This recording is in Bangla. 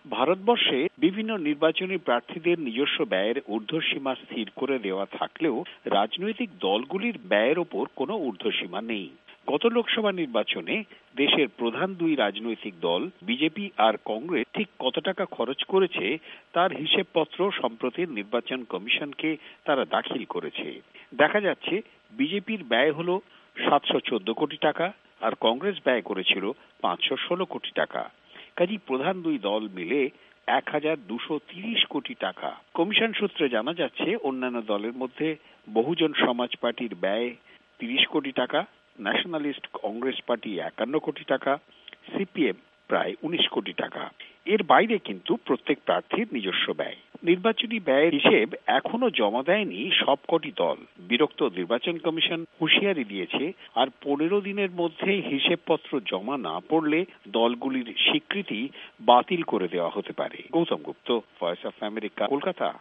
ভারতবর্ষে বিভিন্ন নির্বাচনী প্রার্থীদের নিজস্ব ব্যয়ের ঊর্ধ্বসীমা স্থির করে দেওয়া থাকলেও রাজনৈতিক দলগুলির ব্যয়ের ওপর কোনো ঊর্ধ্বসীমা নেই। গত লোকসভা নির্বাচনে দেশের প্রধান দুই রাজনৈতিক দল বিজেপি আর কংগ্রেস ঠিক কত টাকা খরচ করেছে তার হিসেবপত্র সম্প্রতি নির্বাচন কমিশনকে তারা দাখিল করেছে। দেখা যাচ্ছে বিজেপির ব্যয় হল 714 কোটি টাকা আর কংগ্রেস ব্যয় করেছিল 516 কোটি টাকা। কাজেই প্রধান দুই দল মিলে 1230 কোটি টাকা। কমিশন সূত্রে জানা যাচ্ছে অন্যান্য দলের মধ্যে বহুজন সমাজ পার্টির ব্যয় 30 কোটি টাকা, ন্যাশনালিস্ট কংগ্রেস পার্টি 51 কোটি টাকা, সিপিএম প্রায় 19 কোটি টাকা। এর বাইরে কিন্তু প্রত্যেক প্রার্থীর নিজস্ব ব্যয়। নির্বাচনী ব্যয়ের হিসেব এখনো জমা দেয়নি সবকটি দল। বিরক্ত নির্বাচন কমিশন হুঁশিয়ারি দিয়েছে আর 15 দিনের মধ্যে হিসেবপত্র জমা না পড়লে দলগুলির স্বীকৃতি বাতিল করে দেওয়া হতে পারে। Gautam Gupta, voice of America, Kolkata.